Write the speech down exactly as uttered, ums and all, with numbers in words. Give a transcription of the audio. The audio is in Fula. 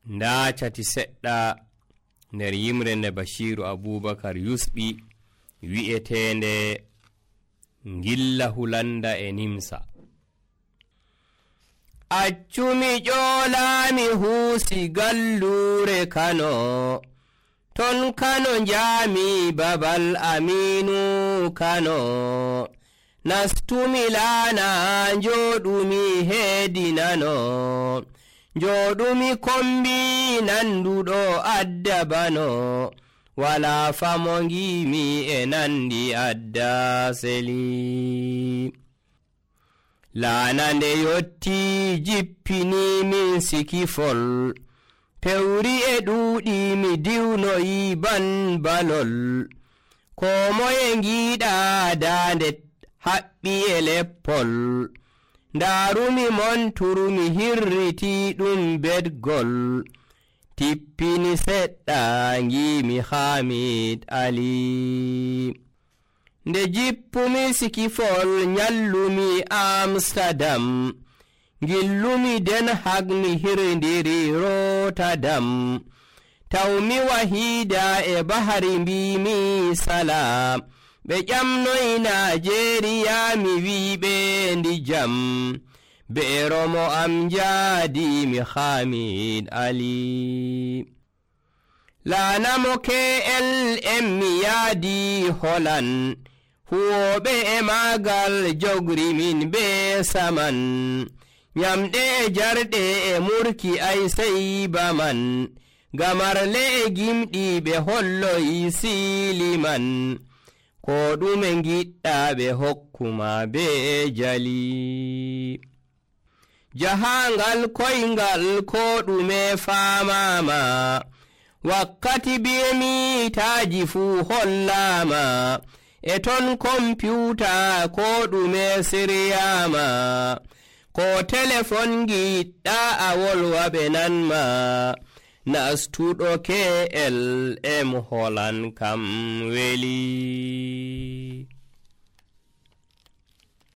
nda cati seɗɗa nder yimre nde Bashiru Abubakar yusɓi wi'etende Ngilla Hulanda e Nimsa. Accumi ƴoolami huusi gallure Kano, ton Kano njami babal Aminu Kano. Nastumi laana njoɗumi heedinano, njoɗumi kombi nanduɗo addabano. Wala famo ngimi e nandi adda seli. Laana nde yotti jippini min sikifol, pewri e ɗuuɗi mi diwnoyi ban balol. Ko moye ngiɗa dande haɓɓi e leppol, ndarumi monturumi hirriti ɗum bedgol. Tippini seɗɗa ngimi Hamid Ali, nde jippumi sikifol nyallumi Amsterdam. Ngillumi Den Haag mi hirndiri Rotterdam. Tawmi Wahida e Bahari mbimi salam, ɓe ƴamnoyi Nigeria mi wiɓe ndi jam. Be romo am jadi mi Hamid Ali. Lanamo K L M mi yadi Holland, huwoɓe e magal jogri min be saman. Nyamɗe e jarɗe e murki ay sey baman, gamarle e gimɗi ɓe holloyi siliman. Ko ɗume ngiɗɗa ɓe hokkuma be jali. Jahangal koyngal ko ɗume famama, wakkati bimi taji fu hollama. E ton computa ko ɗume siryama, ko telefon giɗɗa a wolwa ɓe nanma. Nastuɗo K L M Holland kam weli.